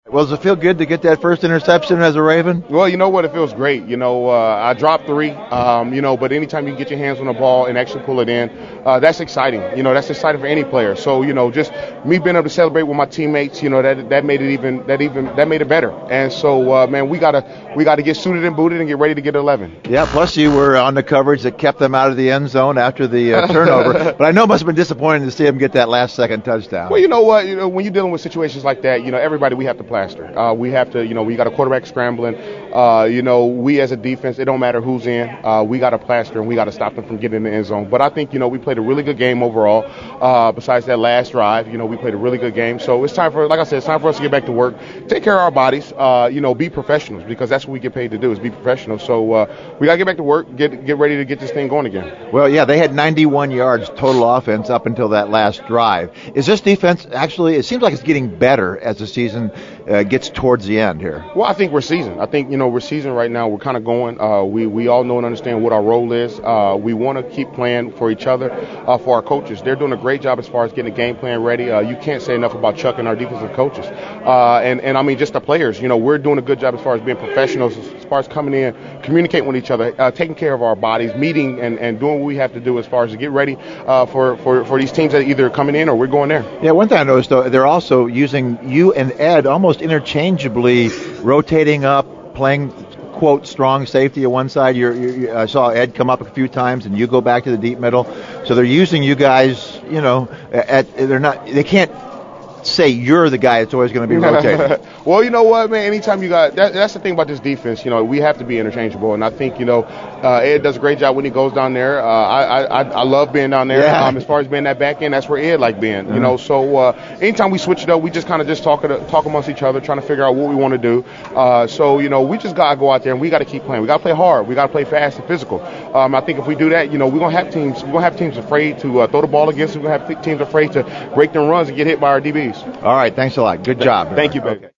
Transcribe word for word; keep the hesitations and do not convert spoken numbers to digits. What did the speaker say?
Well, does it feel good to get that first interception as a Raven? Well, you know what? It feels great. You know, uh, I dropped three, um, you know, but anytime you can get your hands on the ball and actually pull it in, uh, that's exciting. You know, that's exciting for any player. So, you know, just me being able to celebrate with my teammates, you know, that that made it even that even that made it better. And so, uh, man, we gotta we gotta get suited and booted and get ready to get eleven. Yeah. Plus, you were on the coverage that kept them out of the end zone after the uh, turnover. But I know it must have been disappointing to see them get that last second touchdown. Well, you know what? You know, when you're dealing with situations like that, you know, everybody we have to plaster. Uh, we have to, you know, we got a quarterback scrambling. Uh, you know, we as a defense, it don't matter who's in. Uh, we got to plaster and we got to stop them from getting in the end zone. But I think, you know, we played a really good game overall. Uh, besides that last drive, you know, we played a really good game. So it's time for, like I said, it's time for us to get back to work, take care of our bodies, uh, you know, be professionals, because that's what we get paid to do, is be professionals. So uh, we got to get back to work, get get ready to get this thing going again. Well, yeah, they had ninety-one yards total offense up until that last drive. Is this defense actually, it seems like it's getting better as the season uh, gets towards the end here? Well, I think we're seasoned. I think, you know, we're seasoned right now. We're kind of going. Uh, we, we all know and understand what our role is. Uh, we want to keep playing for each other, uh, for our coaches. They're doing a great job as far as getting a game plan ready. Uh, you can't say enough about Chuck and our defensive coaches. Uh, and, and, I mean, just the players. You know, we're doing a good job as far as being professionals, as far as coming in, communicating with each other, uh, taking care of our bodies, meeting and, and doing what we have to do as far as to get ready uh, for, for, for these teams that are either coming in or we're going there. Yeah, one thing I noticed, though, they're also using you and Ed almost interchangeably, rotating up, playing, quote, strong safety at one side. You're, you're, I saw Ed come up a few times, and you go back to the deep middle. So they're using you guys, you know, at, they're not, they can't say you're the guy that's always going to be rotating. Well, you know what, man, anytime you got, that, that's the thing about this defense, you know, we have to be interchangeable, and I think, you know, uh, Ed does a great job when he goes down there. Uh, I, I I love being down there. Yeah. Um, as far as being that back end, that's where Ed like being, you Mm-hmm. know, so uh, anytime we switch it up, we just kind of just talk, talk amongst each other, trying to figure out what we want to do. Uh, so, you know, we just got to go out there, and we got to keep playing. We got to play hard. We got to play fast and physical. Um, I think if we do that, you know, we're going to have teams, we're going to have teams afraid to uh, throw the ball against us. We're going to have teams afraid to break them runs and get hit by our D Bs. All right, thanks a lot. Good job. Thank you, baby. Okay.